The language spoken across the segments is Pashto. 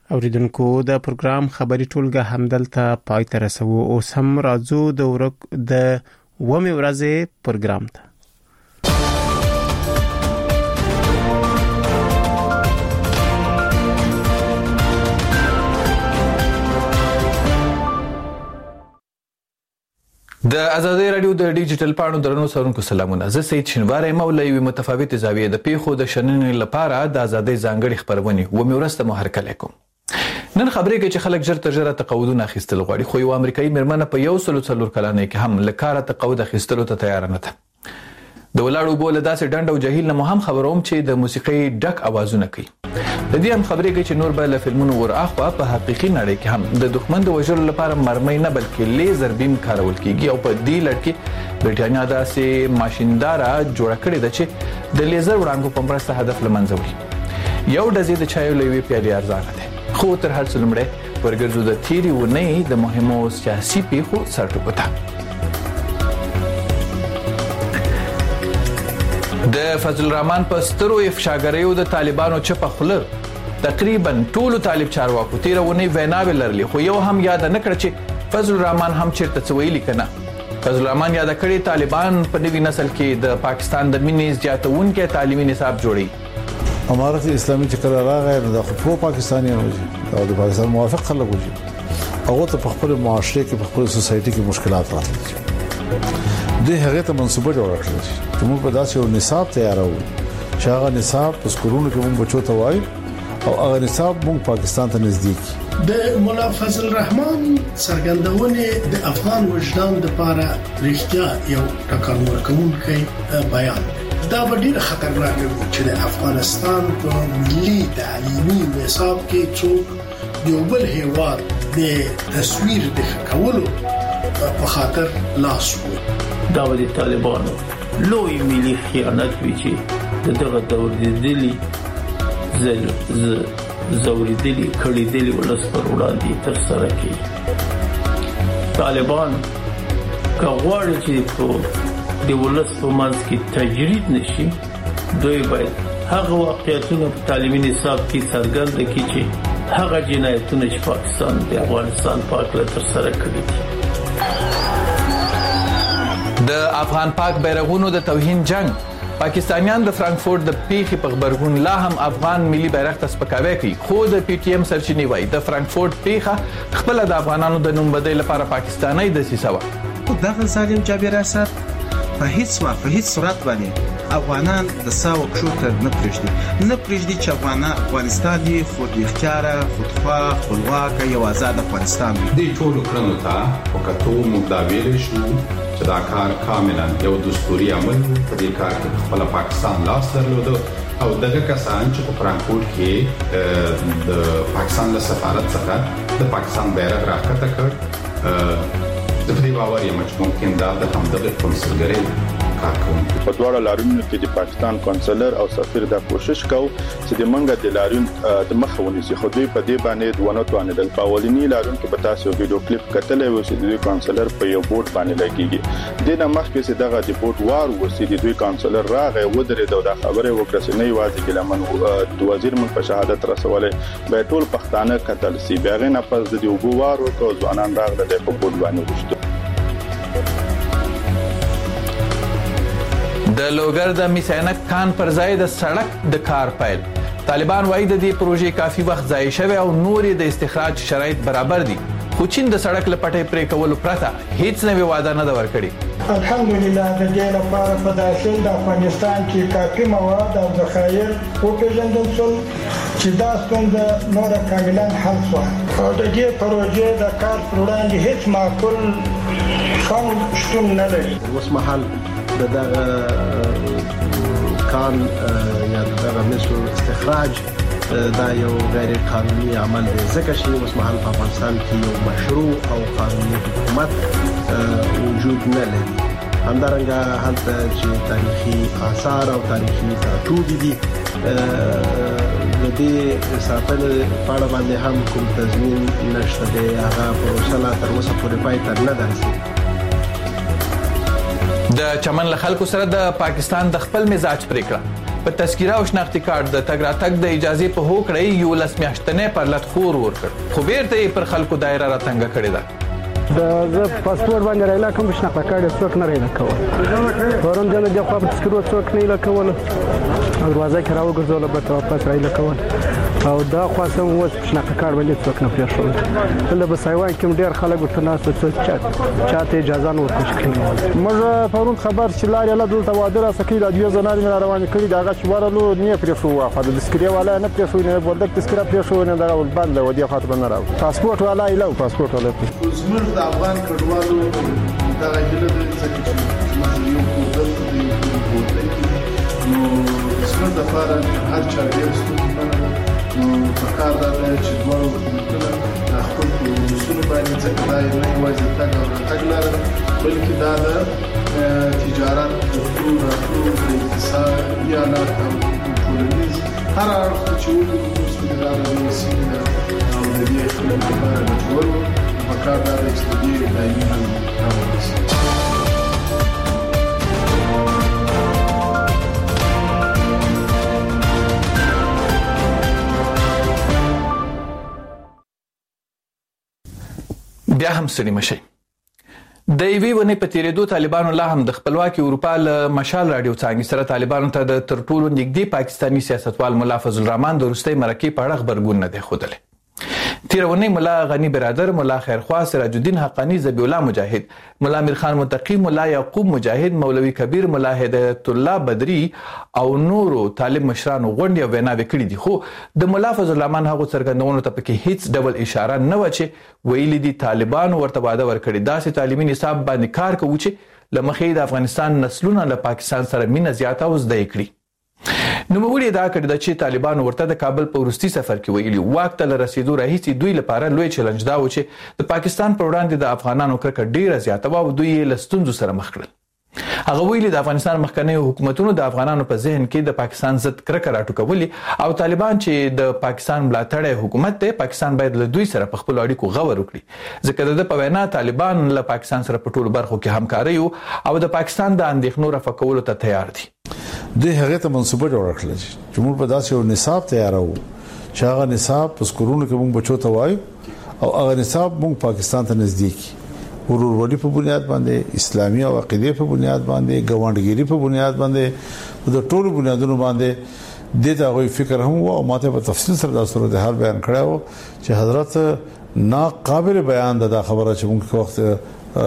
اوریدونکو د پروګرام خبري ټولګه همدلته پای ته رسو. اوس هم راځو د ومه ورځې پروګرام ته. د ازادي رادیو د ډیجیټل پاڼو درنو سرونکو سلامونه. زه سید شینواری مولوی متفاوت زاویه د پیښو د شننې لپاره د ازادي ځانګړي خبرونه ومه ورسته محرکه لیکم. نن خبرې کې چې خلک ژر تر ژره تقاعدونه اخیستل غواړي، خو یو امریکایي مېرمنه په 140 کلنۍ کې هم له کاره تقاعد اخیستلو ته تیار نه ده. د ولاړو بوله داسې ډنډ او جهیل نه هم خبروم چې د موسیقي ډک اوازونه کوي. د دې هم خبرې کې چې نور به له فلمونو ورآخوا په حقيقي نړۍ کې هم د دښمن د وژلو لپاره مرمۍ نه بلکې لیزر بیم کارول کیږي او په دې لړ کې برټانیا داسې ماشینداره جوړه کړې ده چې د لیزر وړانګو په مرسته هدف لمنځه وړي. یو ډزې د چایو لوي پیالې ارزانه ده. خو تر هر څه لومړی ورګرځو د تیری ونې د مهمو سیاسي پیښو سرټکو ته. د فضل الرحمن په سترو افشاګریو د طالبانو چپه خوله تقریبا ټولو طالب چارواکو تیرونه ویناوي لرلي، خو یو هم یاد نه کړ چې فضل الرحمن هم چیرته څویلی کنه. فضل الرحمن یاد کړی طالبان په نوي نسل کې د پاکستان د مینې زیاتونکو تعلیمي نصاب جوړي. امارت اسلامي چې کله راغی د خپل پاکستانیانو او د پاکستان موافق خلک وږي هغه ته په خپل معاشره کې په خپل سوسايټي کې مشکلات راځي. د هغه ته منسوبه جوړ کړل چې موږ په داسې یو نصاب تیارو چې هغه نصاب په سکولونو کې موږ بچو ته وایي او هغه نصاب موږ پاکستان ته نزدیک. د مولا فضل الرحمن څرګندونه د افغان وجدان لپاره رښتیا یو ټکر ورکوونکی بیان دا ډیر خطرناک دی چې د افغانستان په ملي تعلیمي نصاب کې څوک یو بل هیواد د تصویر د کولو په خاطر لاس وي. دا د طالبانو لوی ملي خیانت وی چې دغه دور دی زوریدلی کړیدلی ولس پر وړاندې تر سره کوي. طالبان کغواړي چې په د ولس په منځ کې تجرید نشي، دوی باید هغه واقعیتونه په تعلیمي نصاب کې څرګند کړي چې هغه جنایتونه چې پاکستان د افغانستان په اړه تر سره کړي دي. د افغان پاک بیرغونو د توهین جنگ پاکستانیان د فرانکفورت د پیښې په خبرګون لا هم افغان ملي بیرغ ته سپکاوی کوي، خو د پی ټی ایم سرچینې وایي د فرانکفورت پیښه خپل د افغانانو د نوم بدلې لپاره پاکستاني دسیسه و. دغه ظالم جابر اسد په هیڅ صورت باندې افغانان د ساو کښوته نه پرېږدي چې افغانستان دی خود اختیاره، خودخواه، خپلواک یو آزاد افغانستان دی. د ټولو کړنو ته وکړو موږ دا ویل شو چې دا کار کاملا یو دستوري عمل په دې کار کې خپل پاکستان لاس درلود او دغه کسان چې په فرانکفورت کې د پاکستان له سفارت څخه د پاکستان بیرغ راکته کړ د دې باور یې ممکن دا د همدغه کنسولګری په دواړو لارونو کې د پاکستان کونسلر او سفیر دا کوشش کوي چې د منګه د لارون د مخاوني سي خو دوی په دې باندې دونه توانیدل. په اولینی لارون کې په تاسو ویډیو کلیپ کتلې و چې د کونسلر په یو بورډ باندې لګیږي. د نه مخکې چې دغه د بورډ وار وسی د دوی کونسلر راغی ودرې دا خبره وکړه چې نه یوازې ګلمن د وزیر ملک په شهادت رسولې به ټول پښتانه قتل سي. بیا نه پس د یو بوار او ځوانان راغله د په بورډ باندې وشته. د لوګر د میسینک کان پر ځای د سړک د کار پیل. طالبان وایي د دې پروژې کافي وخت ضایع شوی او نورې د استخراج شرایط برابر دي، خو چین د سړک لپټې پرې کول پرته هیڅ نوې وعده نه ورکړي. الحمدلله د دې لپاره په داخل د افغانستان کې کافي مواد او ذخایر وپېژندل شول چې دا ستونزه نور کاملا حل شوه او د دې پروژې د کار پر وړاندې هیڅ معقول خنډ شتون نه لري. اوس مهال دغه کان یا دغه مسو استخراج دا یو غیر قانوني عمل دی، ځکه چې اوس مهال په افغانستان کې یو مشروع او قانوني حکومت وجود نه لري. همدارنګه هلته چې تاریخي آثار او تاریخي ټاټوبې دي د دې ساتنې په اړه باندې هم کوم تضمین نشته دی. هغه پروسه لا تر اوسه پورې پای ته نه ده رسېدلې. د چمن له خلکو سره د پاکستان د خپل مزاج پریکړه په تذکره او شناختي کارت د تګ راتګ د اجازه په هوکړې 11 میاشتنې پر لټ خور ورکړ خو بیرته پر خلکو دایره راتنګ کړې ده د پاسپورت باندې راځه کوم شناخته کارت څوک نه راځي کول فورم جن د خو په تذکره څوک نه لکول دروازه کې راوګرځول به واپس راځي کول او دا خاصه وس شناخته کارت باندې څوک نه پېښول له بسایوان کې ډېر خلک ورته ناس څوک چاته اجازه نه ورکړي موږ فورم خبر چې لاري له دلته واده را سکی د دوی زناري روان کړي دا غش ورلو نه پرې شو واخه د تذکره والا نه پرې شو نه ولدک تذکره پرې شو نه دا ول بند ودی خاطر نه راو پاسپورت والا ایلو پاسپورت والا زموږ د افغان کډوالو دا غیله د ځکه چې موږ یو کوډل دی نو څنګه د فار هر چا ډیر ستونزې نو په کار دا چې دوه وکړه خپل اصول باندې ځکه دا نه یوازې تګ او تګ لاره بلکې دا د تجارت د اقتصاد یا نه ټولنیز هر اړخ چې وګورئ دا د سیمه او د دې خلکو لپاره د ټولو مکار دا د استودیو دایمي راوړي بیا هم ستړي مشي د یوې ونې په تیریدو طالبانو لا هم د خپلواکي اروپا له مشال راډیو څانګې سره طالبانو ته د تر ټولو نږدې پاکستاني سیاستوال ملا فضل الرحمن د وروستۍ مرکې په اړه خبرګون نه دی ښودلی تیرونی ملا غنی برادر ملا خیرخوا سراج الدین حقانی ذبیح الله مجاهد ملا امیر خان متقی ملا یعقوب مجاهد مولوی کبیر ملا هدایت الله بدری او نورو طالب مشرانو غونډې او ویناوې کړې دي خو د ملا فضل الرحمن هغو څرګندونو ته پکې هیڅ ډول اشاره نه و چې ویلي دي طالبانو ورته واده ورکړي داسې تعلیمي نصاب باندې کار کوي چې له مخې د افغانستان نسلونه له پاکستان سره مینه زیاته او زده کړي نوموړي دا کړی چې طالبانو ورته د کابل په وروستي سفر کې ویلي واک ته رسیدو راهیسې دوی لپاره لوی چیلنج دا و چې د پاکستان پر وړاندې د افغانانو کرکه ډیره زیاته و او دوی له ستونزو سره مخ کړل هغه ویلي د افغانستان مخکنیو حکومتونو د افغانانو په ذهن کې د پاکستان ضد کرکه راټوکولې او طالبان چې د پاکستان ملاتړی حکومت دی پاکستان باید له دوی سره په خپلو اړیکو غور وکړي ځکه د په وینا طالبان له پاکستان سره په ټولو برخو کې همکاري او د پاکستان د اندېښنو رفع کولو ته تیار دي دوی هغه ته منسوبه جوړ کړل چې موږ په داسې یو نصاب تیارو چې هغه نصاب په سکولونو کې موږ بچو ته وایو او هغه نصاب موږ پاکستان ته نزدیک ورورولي په بنیاد باندې اسلامي او عقیده په بنیاد باندې ګوانډګيري په بنیاد باندې د ټولو بنیادونو باندې د دا غوي فکر هم او ماته په تفصیل سره د صورت حال بیان کړو چې حضرت ناقابل بیان د خبره چې موږ وخت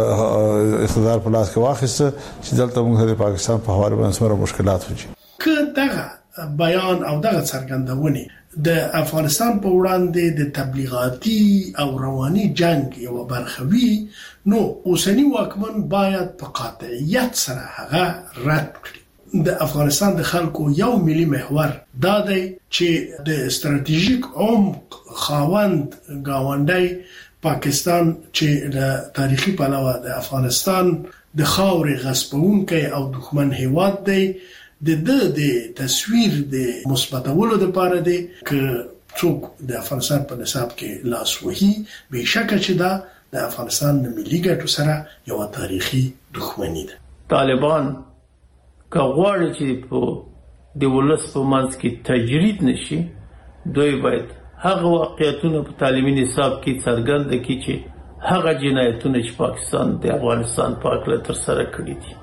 اقتدار په لاس کې واخیسته چې دلته موږ د پاکستان په حواله باندې سره مشکلات وځي که دغه بیان او دغه څرګندونه د افغانستان په وړاندې د تبلیغاتي او رواني جنگ یو برخه وي نو اوسنی واکمن باید په قاطعیت سره هغه رد کړي د افغانستان د خلکو یو ملي محور دا دی چې د استراتیژیک عمق خاوند گاونډي پاکستان چې د تاریخي پلوه د افغانستان د خاورې غصبونکي او دښمن هیواد دی د تصویر د مثبتولو لپاره دی که څوک د افغانستان په نصاب کې لاس وهي به شک چې دا د افغانستان د ملي ګټو سره یو تاریخي دښمنی ده طالبان که غواړي چې په د ولس په منځ کې تجرید نشي دوی باید هغه واقعیتونه په تعلیمي نصاب کې څرګند کړي چې هغه جنایتونه چې پاکستان د افغانستان په اړه تر سره کړي دي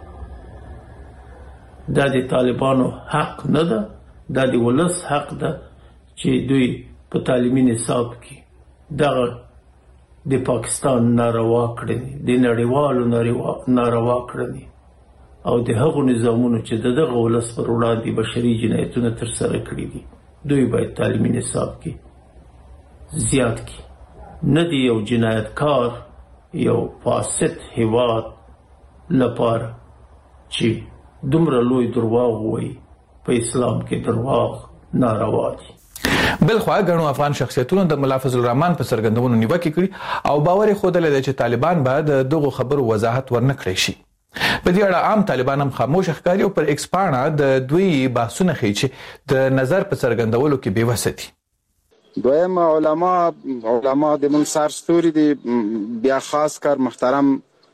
دا د طالبانو حق نه ده دا د ولس حق ده چې دوی په تعلیمي نصاب کې دغه د پاکستان ناروا کړنې د نړیوالو ناروا کړنې او د هغو نظامونو چې دغه ولس پر وړاندې بشري جنایتونه تر سره کړي دي دوی باید تعلیمي نصاب کې زیات کی نه دی یو جنایتکار یو فاسد هیواد لپاره چې دومره لوی درواغ وایي په اسلام کې درواغ ناروا دي بلخوا غنو افغان شخصیتونو د ملا فضل الرحمن په څرګندونو نیوکه کړې او باور خوده لري چې طالبان باید دغه خبرو وضاحت ورنکړي شي په دې اړه عام طالبان هم خاموش ښکاري او پر ایکس پاڼه د دوی بحثونه کوي چې د نظر په څرګندولو کې بې وسه دي دویم علما د من سرستوري دي بیا خاص کر محترم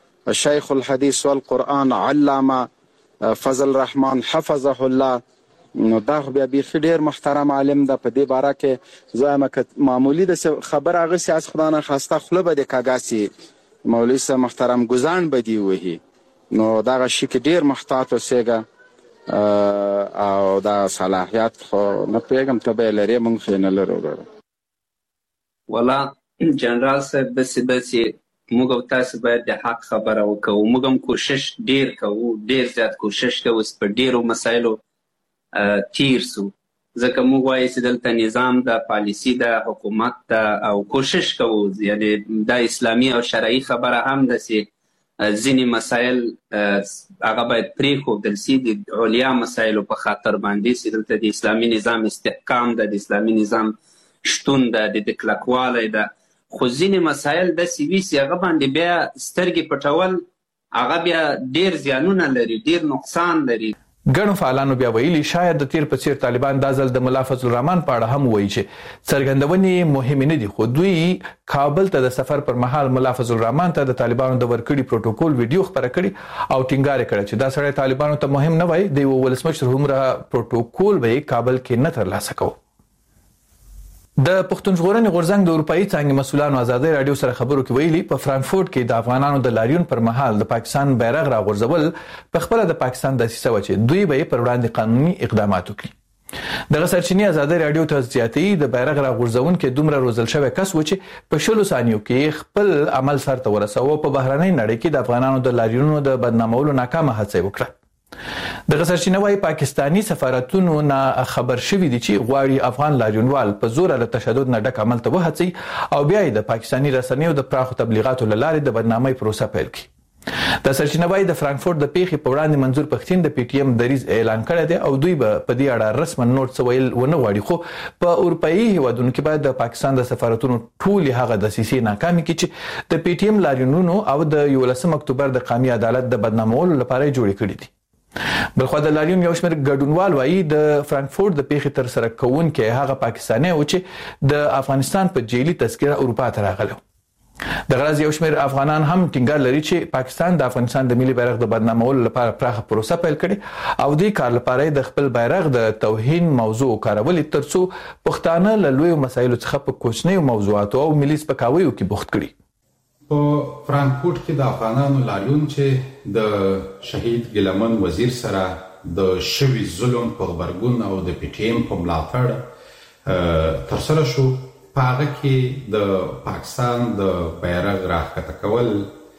شیخ الحدیث والقرآن علامه فضل الرحمن حفظه الله نو دا خو بیا بیخي ډېر محترم عالم ده. په دې باره کې زه وایم که معمولي د خبر هغسې از خدا نخواسته خوله به د کاږاسې مولوي صاحب محترم ګزاڼ به دې وهي، نو دغه شي کې ډېر محتاط اوسېږه او دا صلاحیت خو نه پوهېږم ته به یې لرې موږ خو یې نه لرو. والله جنرال صاحب بسې موږ او تاسو باید د حق خبره وکړو. موږ هم کوشش ډېر کوو، ډېر زیات کوشش کوو چې په ډېرو مسایلو تیر سو، ځکه موږ وایو چې دلته نظام ده، پالیسي ده، حکومت ده او کوشش کوو یعنې دا اسلامي او شرعي خبره هم ده چې ځینې مسایل هغه باید پرېښودل سي د علیا مسایلو په خاطر باندې چې دلته د اسلامي نظام استحکام ده، د اسلامي نظام شتون ده، د کلکوالی ده. خو ځینې مسایل داسې وي چې هغه باندې بیا سترګې پټول هغه بیا ډېر زیانونه لري، ډېر نقصان لري. ګڼو فعالانو بیا ویلي شاید د تیر په څیر طالبان دا ځل د ملا فضل الرحمن په اړه هم وایي چې څرګندونې مهمې نه دي، خو دوی کابل ته د سفر پر مهال ملا فضل الرحمن ته د طالبانو د ورکړي پروتوکول ویډیو خپره کړي او ټینګار یې کړی چې دا سړی طالبانو ته مهم نه وای، د یو ولسمشر هومره پروتوکول به یې کابل کې نه ترلاسه کوو. د پښتون ژغورنې غورځنګ د اروپایي څانګې مسؤلانو ازادۍ راډیو سره خبرو کې ویلي په فرانکفورت کې د افغانانو د لاریون پر مهال د پاکستان بیرغ راغورځول په خپله د پاکستان دسیسه وه چې دوی به یې پر وړاندې قانوني اقدامات وکړي. دغه سرچینې ازادۍ راډیو ته زیاتوي د بیرغ راغورځونکي دومره روزل شوی کس و چې په 20 ثانیو کې خپل عمل سرته ورساوه، په بهرنۍ نړۍ کې د افغانانو د لاریونونو د بدنامولو ناکامه هڅه یې وکړه. دغه سرچینه وايي پاکستانی سفارتونو نه خبر شوي دي چې غواړي افغان لاریونوال په زور له تشدد نه ډک عمل ته وهڅي او بیا یې د پاکستانی رسنیو د پراخو تبلیغاتو له لارې د بدنامۍ پروسه پیل کړي. د سرچینه وايي د فرانکفورت د پیښې په وړاندې منظور پښتين د پی ټی ایم دریز اعلان کړی دی او دوی به په دې اړه رسما نوټ څه ویل ونه غواړي، خو په اروپایي هیوادونو کې باید د پاکستان د سفارتونو ټولې هغه دسیسې ناکامې کړي چې د پی ټی ایم لاریونونو او د 11 اکتوبر د قومي عدالت د بدنامولو لپاره جوړې کړي دي. بلخو د لاریون یو شمېر ګډونوال وایي د فرانکفورت د پیښې تر سره کوونکی هغه پاکستانی و چې د افغانستان په جیلي تذکره اروپا ته راغلی. د غرض یو شمېر افغانان هم ټینګار لري چې پاکستان د افغانستان د ملي بیرغ د بدنامولو لپاره پراخه پروسه پیل کړي او دې کار لپاره د خپل بیرغ د توهین موضوع کارولې ترڅو پښتانه له لویو مسایلو څخه په کوچنیو موضوعاتو او ملي سپکاویو کې بوخت کړي. په فرانکفورت کې د افغانانو لاریون چې د شهید ګیلمن وزیر سره د شوي ظلم په غبرګون او د پی ټی ایم په ملاتړ ترسره شو، په هغه کې د پاکستان د بیرغ راښکته کول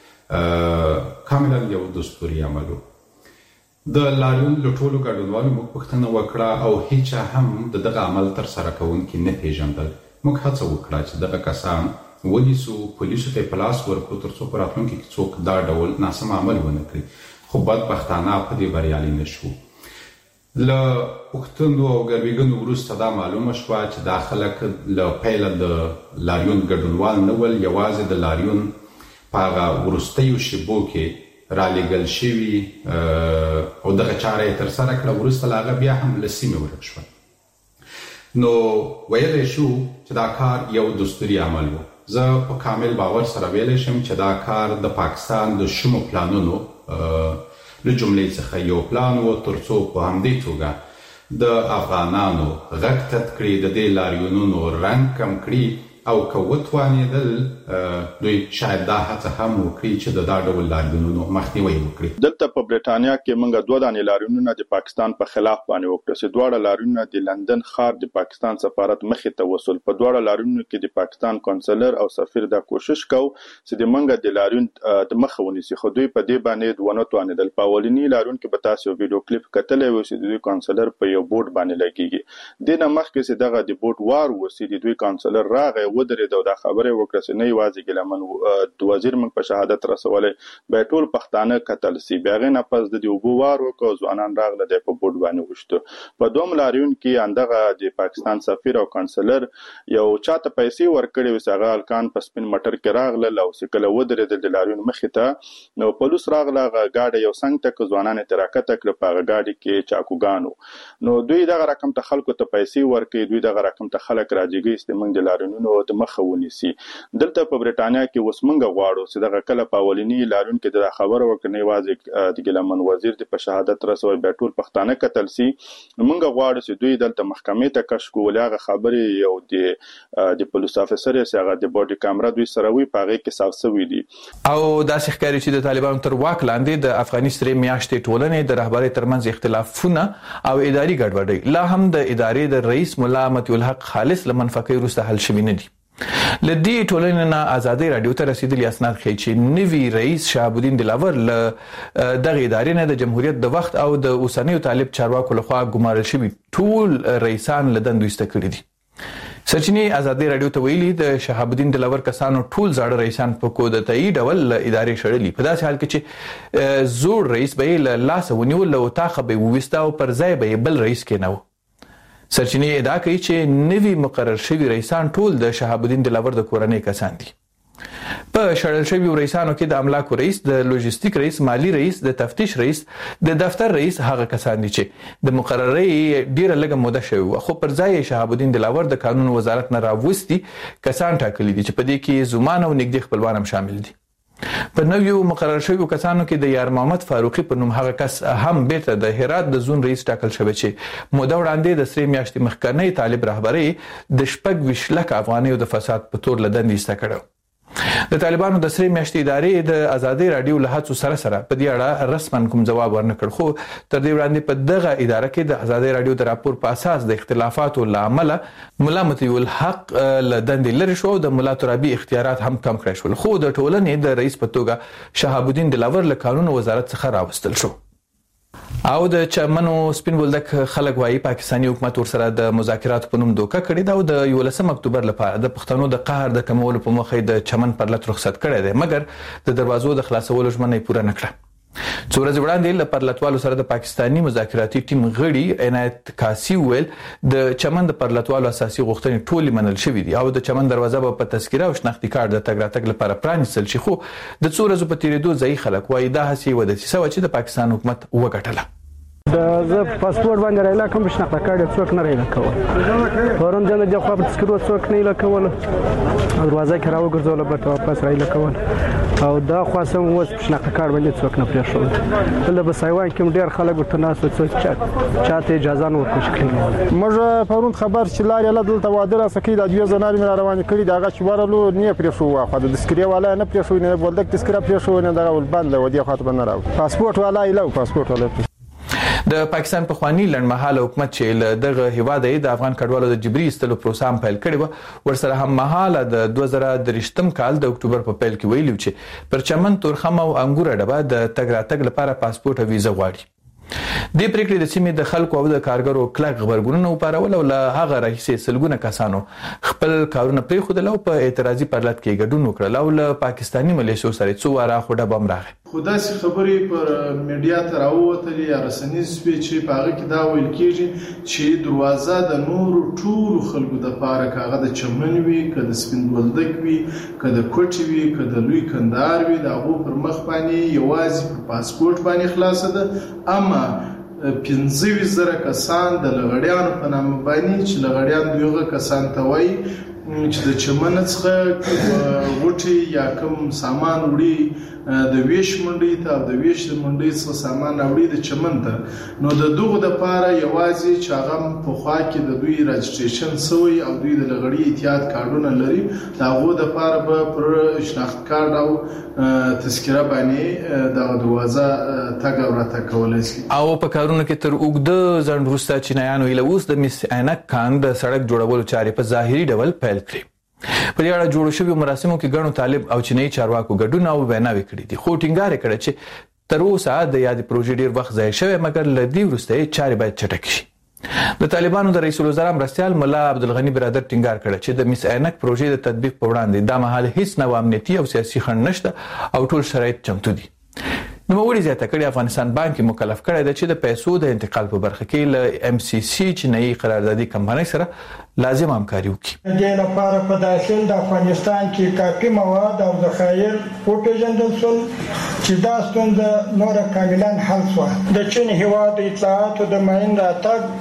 کاملا یو دستوري عمل و. د لاریون له ټولو ګډونوالو موږ پوښتنه وکړه او هیچا هم د دغه عمل ترسره کوونکي نه پیژندل. موږ هڅه وکړه چې دغه کسان ونیسو، پولیسو ته په لاس ورکړو ترڅو په راتلونکي کې څوک دا ډول ناسم عمل ونه کړي، خو بدبختانه په دې بریالي نه شو. له پوښتنو او ګروېږنو وروسته دا معلومه شوه چې دا خلک له پیله د لاریون ګډونوال نه ول، یوازې د لاریون په هغه وروستیو شېبو کې رالیږل شوي او دغه چاره یې ترسره کړه. وروسته له هغه بیا هم له سیمې ورک شول. نو ویلی شو چې دا کار یو دستوري عمل و. زه په کامل باور سره ویلی شم چې دا کار د پاکستان د شومو پلانونو له جملې څخه یو پلان و ترڅو په همدې توګه د افغانانو غږ تت کړي، د دې لاریونونو رنګ کم کړي او که وتوانېدل دوی شاید دا هڅه هم وکړي چې د دا ډول لاریونونو مخنیوی وکړي. دلته په برېټانیا کې موږ 2 دانې لاریونونه د پاکستان په خلاف باندې وکړه چې دواړه لاریونونه د لندن ښار د پاکستان سفارت مخې ته وصول. په دواړه لاریونونو کې د پاکستان کونسلر او سفیر دا کوشش کو چې د موږ د لاریون د مخه ونیسي، خو دوی په دې باندې ونه توانېدل. په اولنی لاریون کې به تاسو ویډیو کلیپ کتلی و چې دوی کونسلر په یو بورډ باندې لګیږي. د نه مخکې چې دغه د بورډ وار وسی د دوی کونسلر راغی ودرېد او دا خبره وکړه چې نه یوازې ګیلمن د وزیر موږ په شهادت رسولې به ټول پښتانه قتل سي. بیا غي نه پس د اوبو وار وکړو، ځوانان راغله د په بورډ باندې وشته. په دوم لاریون کې اندغه د پاکستان سفیر او کونسلر یو چاته پیسې ورکړي و چې هغه الکان په سپین مټر کې راغله او سکله ودرېدل د لاریون مخې ته. نو پولیس راغله غاډه یو څنګه تک ځوانان تراکته کړ په غاډي کې چاکوګانو. نو دوی دغه رقم ته خلکو ته پیسې ورکړي، دوی دغه رقم ته خلک راځيږي چې موږ د لاریونونو د مخه ونیسي. دلته په برېټانیا کې وسمنګ غواړو چې دغه کله په اولینی لارون کې د خبره وکړنې واځي د ګلمن وزیر د په شهادت رسول به ټول پښتانه قتل سي. موږ غواړو چې دوی دلته محکمې ته کش کولاغه خبرې یو د پولیس افسر یې هغه د بودی کیمرا دوی سره وی پاغه کې صافسوي دي. او داسې ښکاري چې د طالبانو تر واک لاندې د افغاني سرې میاشتې ټولنې د رهبرۍ ترمنځ اختلافونه او اداري ګډوډي لا هم د ادارې د رئیس مولا مطیع الحق خالص لمنفقې وروسته حل شوی نه دي. لدی ټولنې نه ازادي رادیو ته رسیدلی اسناد ښیي چې نوی رئیس شهاب الدین دلاور له دغه ادارې نه د جمهوریت د وخت او د اوسنیو طالب چارواکو لخوا ګمارل شوی ټول رئیسان له دندو ایسته کړي دي. سرچینې ازادي رادیو ته ویلي د شهاب الدین دلاور کسانو ټول زاړه رئیسان په کودتایي ډول ادارې شړلي. په داسې حال کې چې زوړ رئیس به له لاس ونیول او تاخه به وويستا او پر ځای به بل رئیس کېناو. سرچینې ادعا کوي چې نوی مقرر شوی رئیسان ټول د شهاب الدین دلاور د کورنۍ کسان دي. په شړل شوی رئیسانو کې د املاکو رئیس، د لوجستیک رئیس، مالی رئیس، د تفتیش رئیس، د دفتر رئیس هغه کسان دي چې د مقرري ډیره لږه موده شوی خو پر ځای شهاب الدین دلاور د قانون وزارت نه راوستي کسان ټاکلي دي چې په دې کې زمان او نږدې خپلوان هم شامل دي. په نویو مقرر شویو کسانو کې د یار محمد فاروقي په نوم هغه کس هم بیرته د هرات د زون رئیس ټاکل شوی چې موده وړاندې د سرې میاشتې مخکنی طالب رهبرۍ د 26 لک افغانیو د فساد په تور لدندې ایسته کړو. د طالبانو د سرې میاشتې ادارې د ازادي رادیو له هڅو سره په دې اړه رسمن کوم ځواب ورنکړ خو تر دې وړاندې په دغه اداره کې د ازادي رادیو د راپور په اساس د اختلافاتو لامل مولا مطیع الحق له دندې لري شو د مولا ترابي اختیارات هم کم کړی شول خو د ټولنې د رئیس په توګه شهاب الدین دلاور له قانون وزارت څخه راوستل شو. او د چمنو سپین بولدک خلک وايي پاکستاني حکومت ورسره د مذاکرات په نوم دوکه کړې ده او د 11 اکتوبر لپاره د پښتنو د قهر د کمولو په موخه د چمن پر لټ رخصت کړی دی مګر د دروازو د خلاصولو ژمنه پوره نه کړه. څو ورځې وړاندې له پرلتوالو سره د پاکستاني مذاکراتي ټیم غړي عنایت کاسي ویل د چمن د پرلتوالو اساسي غوښتنې ټولې منل شوې دي او د چمن دروازه په تذکره او شناختی کارت د تګ راتګ لپاره پرانیستل شي خو د څو ورځې په تیریدو ځای خلک وايي دا هڅه و د چې د پاکستان حکومت وګټله. زه پاسپورت باندې رایلا کوم شناخته کارت څوک نه رایلا کول پرون د خو په تذکره څوک نه رایلا کول دروازه کې راوګرځول به واپس رایلا کول او دا خاصم اوس شناخته کارت باندې څوک نه پریښول له بسایوان کوم ډیر خلک ورته ناس څوک چاته اجازه نه ورکړي. موږ پرون خبر چې لاري الله دلته واده را سکی د دوی زنار مې روان کړي داغه شوارلو نه پریښو خو د تذکره والا نه پریښو نه بولدک تذکره پریښو نه دا ول بند ودی خاطر نه راو پاسپورت والا ایلو پاسپورت والا. د پاکستان په خواني لړمحاله حکومت چې له دغه هیواده د افغان کډوالو د جبري استلو پروسه پیل کړي و ورسره هم مهاله د 2023 کال د اکتوبر په پیل کې ویلو چې پر چمن تورخم او انګور ډبه د تګ راتګ لپاره پاسپورت او ویزه غواړي. د پریکړې د سیمې د خلکو او د کارګرو کلک خبرګونونه وپارول او له هغه راهیسې سلګونه کسانو خپل کارونه پریښودل او په اعتراضي پرلط کې ګډون وکړل او له پاکستاني ملیشو سره څو واره خوډه بم راغی. خداسي خبرې پر میډیا ته راووتلې یا رسنیز چې په هغه کې دا ویل کېږي چې دروازه د نور ټول خلکو د پاره کاغه د چمن وي که د سپین بولدک وي که د کوټي وي که د لوی کندهار وي دا غو پر مخ باندې یوازې په پاسپورت باندې خلاصه ده اما 15,000 کسان د لغړیانو په نامه باندې چې لغړیان دویغه کسان ته وایي چې د چمن څخه غوټي یا کوم سامان وړي د ویش منډي ته د ویش منډي څخه سامان وړي د چمن ته نو د دغه د پاره یوازې چې هغه په خوا کې د دوی رجسټریشن سوی او دوی د لغړی اتحاد کارډونه لري دا غو د پاره به پر شناخت کارت او تذکره باندې د دروازه تګ او راتګ کولای شي. او په کارونو کې تر اوږده ځند وروسته چینایانو له اوس د مس عینک کان د سړک جوړولو چارې په ظاهري ډول پیل کړې. په دې اړه جوړ شوی مراسمو کې ګڼو طالب او چینایي چارواکو ګډون او ویناوي کړې دي خو ټینګار کړي چې تر اوسه د یاد پروژې ډیر وخت ځای شوی مګر لدی ورسته چارې باید چټک شي. د طالبانو د رئیس الوزرا مرستيال مولا عبدالغنی برادر ټینګار کړي چې د مس عینک پروژې د تطبیق په وړاندې د مهال هیڅ نو امنیتي او سیاسي خنډ نشته او ټول شرایط چمتو دي. نو وړي زیاته کړي افغانستان بانک مکلف کړی دی چې د پیسو د انتقال په برخه کې له ام سی سی چینایي قراردادي کمپنۍ سره لازم همکاري وکړي. د لپاره په داخل د افغانستان کې کافي مواد او ذخایر وپېژندل شول چې دا ستونزه نور کاملا حل شوه. د چین هیواد اطلاعاتو د ماین راتګ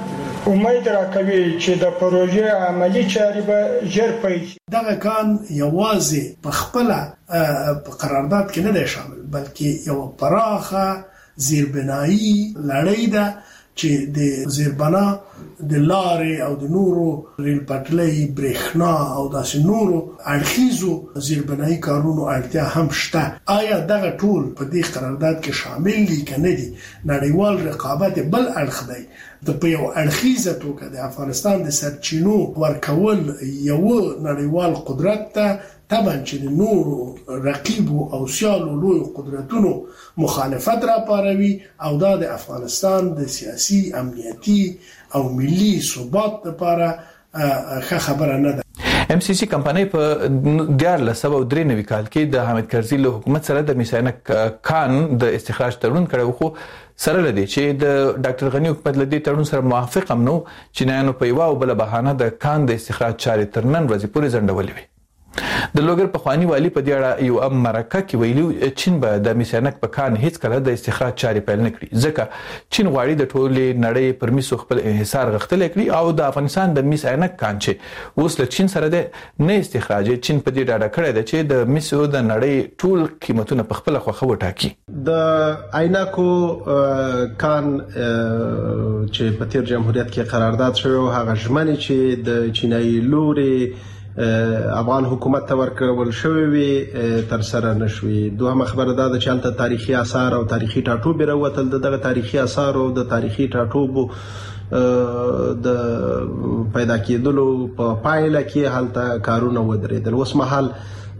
امید راکوي چې د پروژې عملی چارې به ژر پیل شي. دغه کان یوازې په خپل قرارداد کې نه دی شامل بلکې یو پراخه زیربنایی لړۍ ده چې د زیربنا د لارې او د نورو ریل پټلۍ برېښنا او داسې نورو اړخیزو زیربنایی کارونو اړتیا هم شته. آیا دغه ټول په دې قرارداد کې شامل دي که نه دي؟ نړیوال رقابت بل اړخ دی. د په یو اړخیزه توګه د افغانستان د سرچینو ورکول یو نړیوال قدرت ته طبعا چې د نورو رقیبو او سیالو لوی قدرتونو مخالفت را پاروي او دا د افغانستان د سیاسي امنیتي او ملي ثبات لپاره ښه خبره نه ده. MCC کمپنۍ په 1993 کال کې د حامد کرزي له حکومت سره د میساینک کان د استخراج تړون کړو، خو سره لدی چې د ډاکټر غنی حکومت لدی تړون سره موافق هم نو چې نه نو په یو بل بهانه د کان د استخراج چارې تر نن ورځې پورې ځنډولې وي. د لوګر په خواني والی په دې اړه یو مرکه کې ویلي چین به د میساینک په کان هیڅ کله د استخراج چارې پیل نه کړي، ځکه چین غواړي د ټولې نړۍ پر میسو خپل انحصار غښتلی کړي او د افغانستان د میساینک کان چې اوس له چین سره د نه استخراج چین په دې ډاډه کړی دی چې د میسو د نړۍ ټول قیمتونه په خپل خوخه وټاکي. د عینکو کان چې په تیر جمهوریت کې قرارداد شوی هغه ژمنې چې د چینایي لوري افغان حکومت ته ورکول شوی وي تر سره نشوي. دوهمه خبره دا ده چې هلته تاریخي آثار او تاریخي ټاټوبې راوتل. دغه تاریخي آثار او د تاریخي ټاټوبو د پیدا کېدلو په پایله کې هلته کارونه ودرېدل. اوس مهال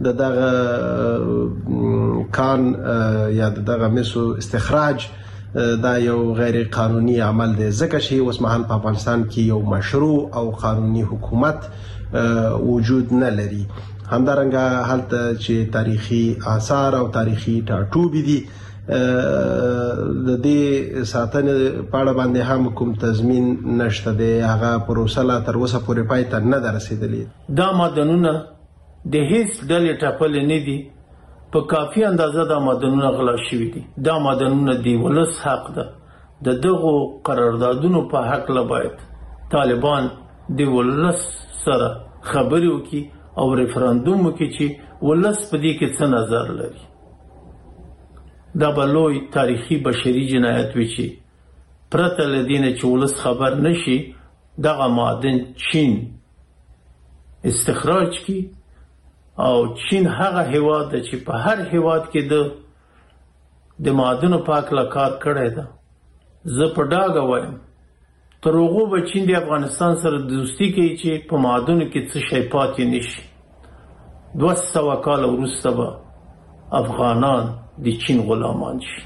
دغه کان یا دغه مسو استخراج دا یو غیر قانوني عمل دی، ځکه چې اوس مهال په افغانستان کې یو مشروع او قانوني حکومت وجود نه لري. همدارنګه هلته چې تاریخي آثار او تاریخي ټاټوبې دي د دې ساتنې په اړه باندې هم کوم تضمین نشته دی. هغه پروسه لا تر اوسه پورې پای ته نه ده رسېدلې. دا معدنونه د هیڅ ډلې ټاکلي نه دي، په کافي اندازه دا معدنونه غلا شوي دي. دا معدنونه د ولس حق ده. د دغو قراردادونو په حق له باید طالبان د ولس سره خبرې وکړي او ریفرندوم وکړي چې ولس په دې کې څه نظر لري. دا به لوی تاریخي بشري جنایت وي چې پرته له دې نه چې ولس خبر نشي دغه معدن چین استخراج کړي. او چین هغه هیواد ده چې په هر هیواد کې د معدنو په هکله کار کړی ده. زه په ډاګه وایم تر هغو به چین د افغانستان سره دوستي کوي چې په معدنو کې څه شی پاتې نشي. 200 کاله وروسته به افغانان د چین غلامان شي.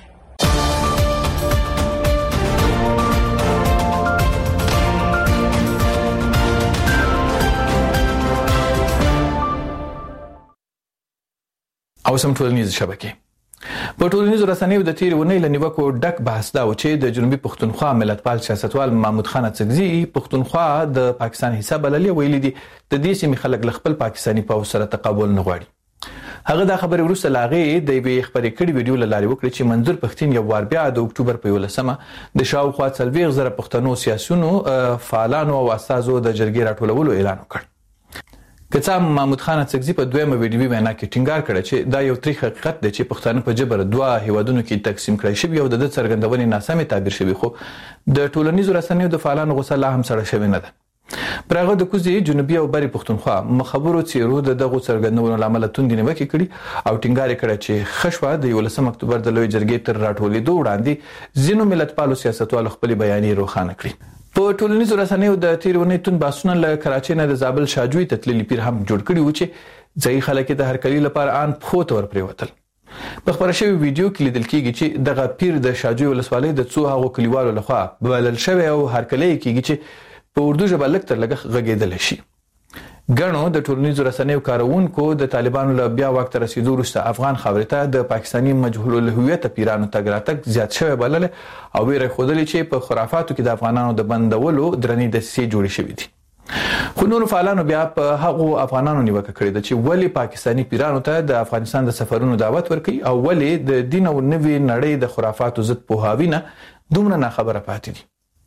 او سم ټولنیز شبکې په ټولنیزو رسنیو د تیر ونې لنیوکو ډک بحث دا و چې د جنوبي پښتونخوا ملتپال سیاستوال محمود خان اڅکزي پښتونخوا د پاکستان حصہ بللې ویلي دي د دې سیمې خلک له خپل پاکستاني پوځ سره تقابل نه غواړي. هغه دا خبرې وروسته لاغې د یوې خبرې کړې ویډیو له لارې وکړې چې منظور پښتين یو وار بیا د اکتوبر په 11مه د شاوخوا 40,000 پښتنو سیاسيونو فعالانو او استادو د جرګې راټولولو اعلان وکړ. کڅا محمود خان اڅکزي په دویمه ویډیو وینا کې ټینګار کړ چې دا یو تاریخي حقیقت دی چې پښتانه په جبر دوه هیوادونو کې تقسیم کړي شوی او د څرګندونې ناسمه تعبیر شوی، خو د ټولنیزو رسنیو د فعالانو غوسه لا هم سره شوی نه ده. پرغه د کوزي جنوبي او بری پښتونخوا مخبرو چیرو دغه څرګندونو لامل توندې نیوکه کړي او ټینګار کړ چې خشوه د 11 اکتوبر د لوی جرګې تر راټولېدو وړاندې ځینو ملتپالو سیاستوالو خپل بیانیې روښانه کړي. په ټولنیزو رسنیو د تیرونې تون باسونه له کراچۍ نه د زابل شاجوی ته تللي پیر هم جوړ کړي و چې ځای خلک د هرکلي لپاره ان پخو تور پریوتل. په خبره شوی ویډیو کې لیدل کېږي چې دغه پیر د شاجوی ولسوالۍ د څو هغو کلیوالو لخوا بلل شوی او هرکلي کېږي چې په اردو ژبه لږ تر لږه غږېدل شي. ګڼو د ټولنیزو رسنیو کارونکو د طالبانو له بیا وخت رسیدو وروسته افغان خاورې ته د پاکستاني مجهول الهویت پیرانو تګ راتګ زیات شوی بلل او ویره خودلی چې په خرافاتو کې د افغانانو د بندولو درنې دسیسې جوړې شوې دي. خو نور فعالانو بیا په هغو افغانانو نیوکه کړې ده چې ولی پاکستاني پیرانو ته د افغانستان د سفرونو دعوت ورکړي او ولی د دین او نوي نړۍ د خرافاتو ضد پوهاوی نه دومره ناخبره پاتې دي.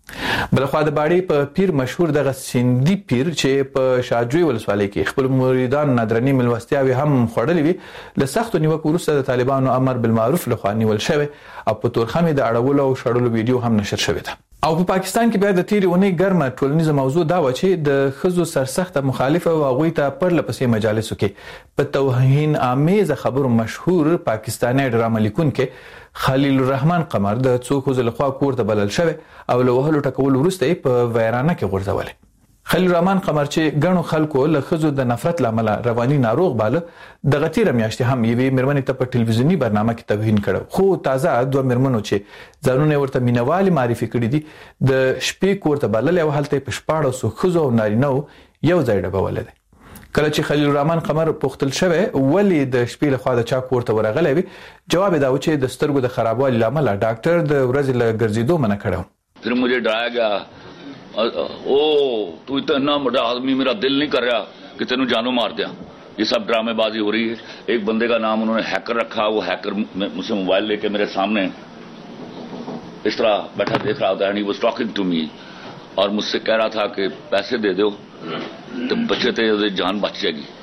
بلخوا د باړې په پیر مشهور دغه سیندي پیر چې په شاجوی ولسوالۍ کې خپل مریدان نادرنی ملوستیاوي هم خړلې وي له سختو نیوکو وروسته د طالبانو امر بالمعروف لخوا نیول شوی او په تورخمې د اړولو او شړلو ویډیو هم نشر شوی ده. او په پاکستان کې بیا د تیرې اونۍ ګرمه ټولنیزه موضوع دا و چې د ښځو سرسخته مخالفه او هغوی ته پرلپسې مجالسو کې په توهین آمیزه خبرو مشهور پاکستاني ډرامه لیکونکی خلیل الرحمن قمر د څو ښځو لخوا کور ته بلل شوی او له وهلو ټکولو وروسته یې په ویرانه کې غورځولی. خلیل الرحمن قمر چې ګڼو خلکو له ښځو د نفرت له امله رواني ناروغ باله دغه تیره میاشتې هم یوې مېرمنې ته په ټلویزیوني برنامه کې توهین کړی خو تازه دوه مېرمنو چې ځانونه ورته مینوالې معرفي کړي دي د شپې کور ته بللی او هلته یې په 1400 ښځو او نارینهو یو ځای ډبولی دی. کله چې خلیل الرحمن قمر پوښتل شوی ولې د شپې لخوا د چا کور ته ورغلی وي جواب یې دا و چې د سترګو د خرابوالي له امله ډاکټر د ورځې له ګرځېدو منع کړی و. پھر مجھے ڈرایا گیا او تو اتنا بڑا آدمی میرا دل نہیں کر رہا کہ تینوں جانو مار دیا. یہ سب ڈرامے بازی ہو رہی ہے. ایک بندے کا نام انہوں نے ہیکر رکھا وہ ہیکر مجھ سے موبائل لے کے میرے سامنے اس طرح بیٹھا دیکھ رہا ہوتا ہے. ہی واز ٹاکنگ ٹو می اور مجھ سے کہہ رہا تھا کہ پیسے دے دو تو بچے تھے جان بچ جائے گی.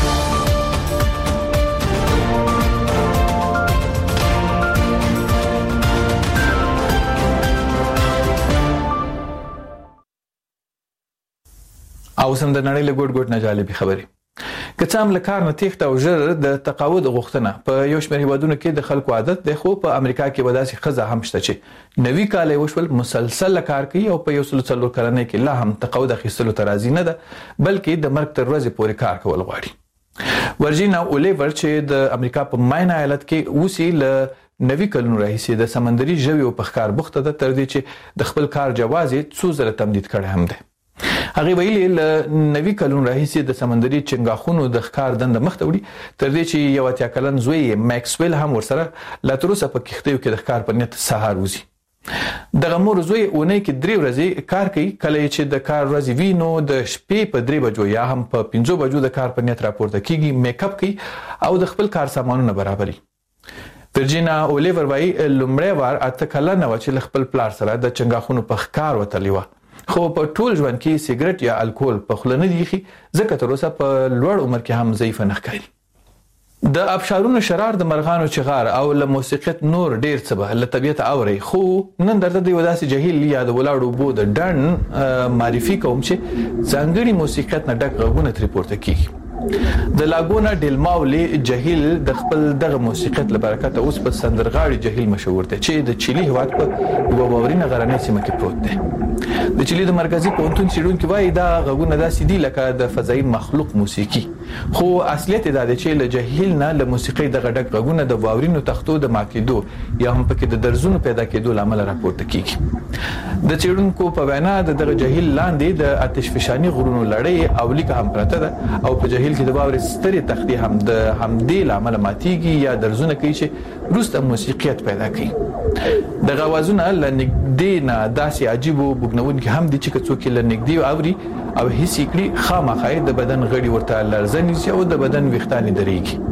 او سم د نړۍ له ګوټ ګوټ نه جالبې خبرې که څه هم له کار نه تېښته او ژر د تقاعد غوښتنه په یو شمېر هیوادونو کې د خلکو عادت دی خو په امریکا کې به داسې ښځه هم شته چې 90 کاله یې وشول مسلسل کار کوي او په 104 کلنۍ کې لا هم تقاعد اخیستلو ته راضي نه ده بلکې د مرګ تر ورځې پورې کار کول غواړي. ورجینا اولیور چې د امریکا په ماین ایالت کې اوسي له 90 کلونو راهیسې د سمندري ژویو په ښکار بوخته ده تر دې چې د خپل کار جواز یې څو ځله تمدید کړی هم دی. هغه ویلي له 90 کلونو راهیسې د سمندري چنګاښونو د ښکار دنده مخته وړي تر دې چې یو 80 کلن زوی ماکسویل هم ورسره لا تر اوسه په کښتیو کې د ښکار په نیت سهار وځي. دغه مور زوی اونۍ کې 3 ورځې کار کوي کله چې د کار ورځې وي نو د شپې په 3 بجو یا هم په 5 بجو د کار په نیت راپورته کیږي میک اپ کوي او د خپل کار سامانونه برابري. ورجینا اولیور وايي لومړی وار 8 کلنه و چې خپل پلار سره د چنګاښونو په ښکار وتلی و خو په ټول ژوند کې سیګریټ یا الکول په خوله نه دی ښي ځکه تر اوسه په لوړ عمر کې هم ضعیفه نه ښکاري. د ابشارونو شرار د مرغانو چغار او له موسیقیت نور ډیر څه به له طبیعت اوري خو نن درته د یو داسې جهیل یا د ولاړو بو د ډن معرفي کوم چې ځانګړي موسیقیت نه ډک غږونه ترې پورته کیږي. د لاګونا ډیل ماولی جهیل د خپل دغه موسیقیت لپاره کته اوس په سندرغاړي جهیل مشهور دی چې د چيلي هیواد په یو باورینه غرنۍ سیمه کې پروت دی. د چيلي د مرکزی پونتون سیډونکو وایي دا غږونه داسې دي لکه د فضایي مخلوق موسیقي خو اصلیت دا دی چې له جهیل نه له موسیقي دغه ډک غږونه د باورینو تختو د ماکیدو یا هم پکې د درزونو پیدا کېدو لامل راپورته کیږي. د چیرونکو په وینا دغه جهیل لاندې د آتش فشانی غرونو لړۍ او لیکه هم پرته ده او په جهیل کې د باورې ستري تختې هم د همدې لامل ماتيږي یا درزونه کوي چې روسته موسیقیت پیدا کوي. د غوازونه لنګدې نه داسې عجیب او بګنون کې هم دي چې څوک لنګدې اوري او هیڅ کړي خامخای د بدن غړي ورته لرزنې او د بدن ویښتان درېږي.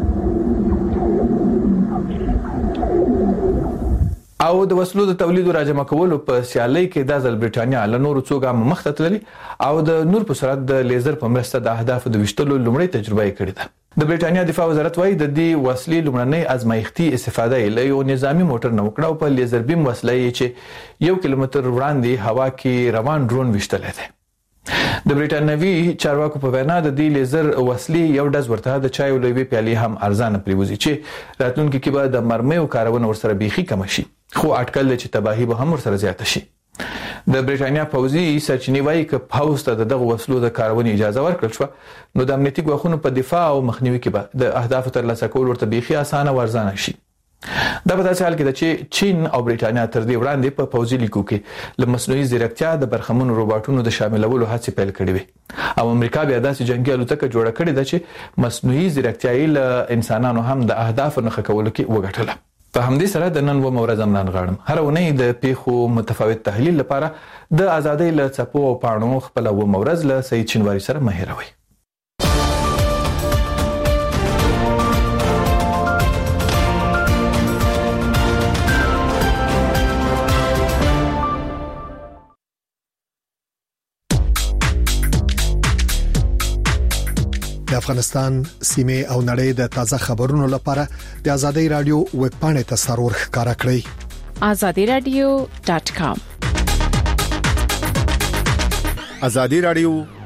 او د وسلو د تولید او راجمع کولو په سیالۍ کې د ځل برټانیا له نورو څو ګام مخته تللي او د نور په سرعت د لیزر په مرسته د اهدافو د وشتلو لومړی تجربه یې کړې ده. د برټانیا دفاع وزارت وايي د دې وسلې لومړنۍ ازمایښتي استفاده له یو نظامی موټر نه وکړه او په لیزر بیم وسله یې چې 1 کیلومتر وړاندې هوا کې روان ډرون وشتلی دی. د برټانوي چارواکو په وینا د دې لیزر وسلې یو ډز ورته د چای لوی پیالې هم ارزانه پریوزي چې راتلونکي کې به د مرمیو کارونه ورسره بيخي کم شي خو اټکل چې تباہي به هم ورسره زیاته شي. د برټانیا پوځي سرچینې وايي چې پوځ ته دغه وسلو د کارونې اجازه ورکړل شو نو د امنیتي ګواښونو په دفاع او مخنیوي کې به د اهداف ترلاسه کول ورته بيخي اسانه ورزانه شي. دا په داسې حال کې ده چې چین او برټانیا تر دې وړاندې په پوځي لیکو کې له مصنوعي ځیرکتیا د برخمنو روباټونو د شاملولو هڅې پیل کړې وي او امریکا بیا داسې جنگي الوتکه جوړه کړې ده چې مصنوعي ځیرکتیا یې له انسانانو هم د اهدافو نښه کولو کې وګټله. په همدې سره د نن و مورز امنان غاړم هر ونې د پیښو متفاوت تحلیل لپاره د ازادۍ له څپو او پاڼو خپل و مورز له سید شینواری سره مهیروي. د افغانستان سیمه او نړۍ د تازه خبرونو لپاره د ازادي رادیو ویب پاڼه ته سرور ښکارا کړئ azadiradio.com ازادي رادیو